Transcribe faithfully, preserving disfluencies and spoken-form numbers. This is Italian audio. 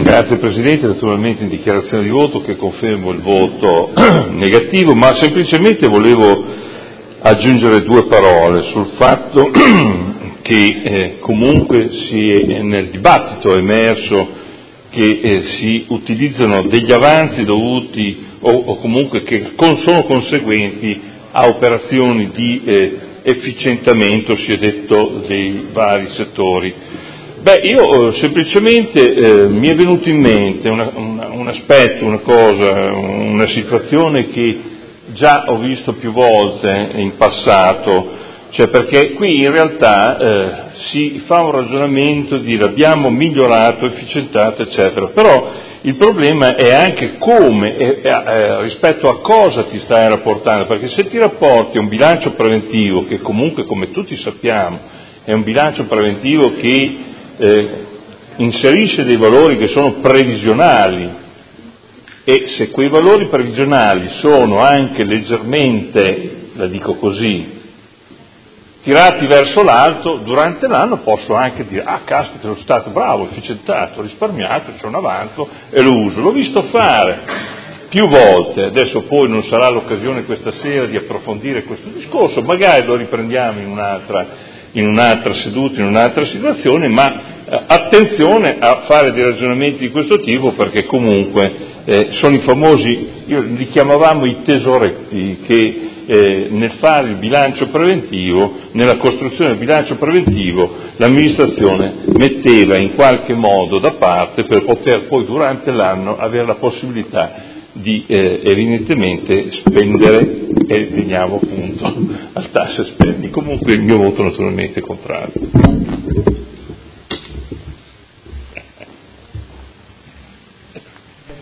Grazie Presidente, naturalmente in dichiarazione di voto che confermo il voto negativo, ma semplicemente volevo aggiungere due parole sul fatto che eh, comunque si è, nel dibattito è emerso che eh, si utilizzano degli avanzi dovuti o, o comunque che con, sono conseguenti a operazioni di eh, efficientamento, si è detto, dei vari settori. Beh, io semplicemente eh, mi è venuto in mente una, una, un aspetto, una cosa, una situazione che già ho visto più volte in passato, cioè perché qui in realtà eh, si fa un ragionamento di dire abbiamo migliorato, efficientato, eccetera, però il problema è anche come, eh, eh, rispetto a cosa ti stai rapportando, perché se ti rapporti a un bilancio preventivo, che comunque come tutti sappiamo è un bilancio preventivo che eh, inserisce dei valori che sono previsionali, e se quei valori previsionali sono anche leggermente, la dico così, tirati verso l'alto, durante l'anno posso anche dire ah caspita, sono stato bravo, efficientato, ho risparmiato, c'è un avanzo e lo uso. L'ho visto fare più volte, adesso poi non sarà l'occasione questa sera di approfondire questo discorso, magari lo riprendiamo in un'altra, in un'altra seduta, in un'altra situazione, ma eh, attenzione a fare dei ragionamenti di questo tipo, perché comunque eh, sono i famosi, io li chiamavamo i tesoretti, che Eh, nel fare il bilancio preventivo, nella costruzione del bilancio preventivo, l'amministrazione metteva in qualche modo da parte per poter poi durante l'anno avere la possibilità di eh, evidentemente spendere, e veniamo appunto al tasso spendi. Comunque il mio voto naturalmente è contrario.